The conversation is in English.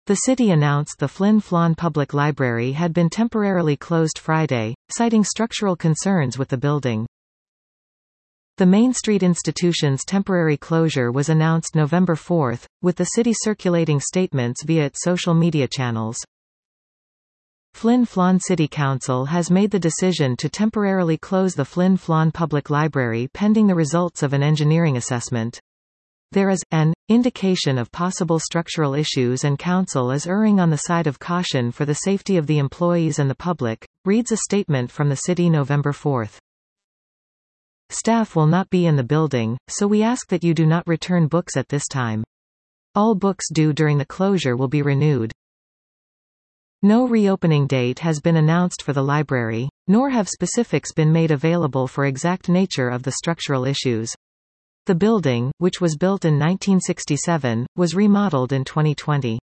The city announced the Flin Flon Public Library had been temporarily closed Friday, citing structural concerns with the building. The Main Street Institution's temporary closure was announced November 4, with the city circulating statements via its social media channels. Flin Flon City Council has made the decision to temporarily close the Flin Flon Public Library pending the results of an engineering assessment. There is an indication of possible structural issues and council is erring on the side of caution for the safety of the employees and the public, reads a statement from the city November 4. Staff will not be in the building, so we ask that you do not return books at this time. All books due during the closure will be renewed. No reopening date has been announced for the library, nor have specifics been made available for exact nature of the structural issues. The building, which was built in 1967, was remodeled in 2020.